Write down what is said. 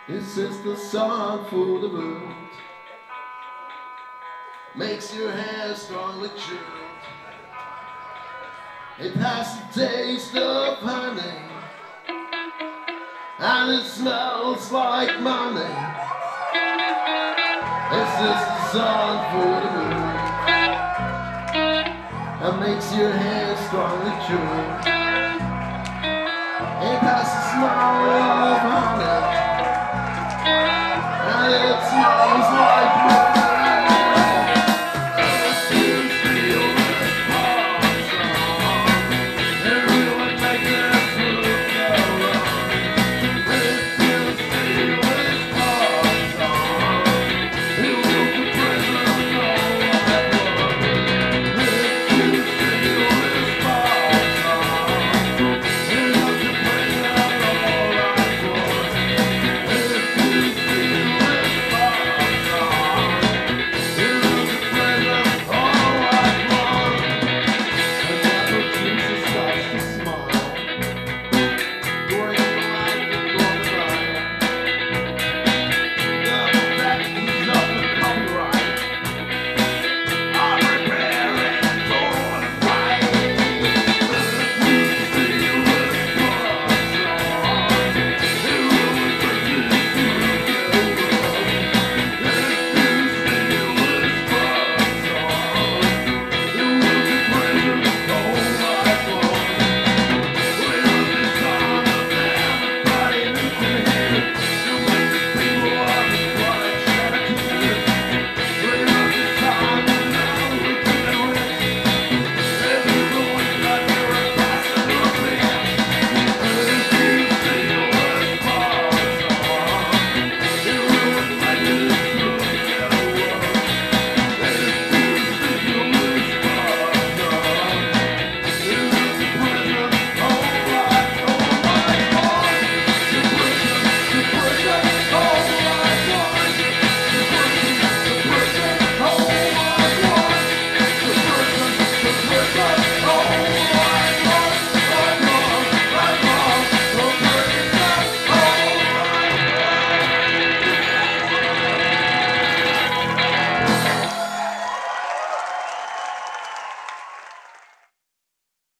This is the song for the world. Makes your hair strongly chilled. It has the taste of honey, and it smells like money. This is the song for the world. That makes your hair strongly chilled. It has the smell of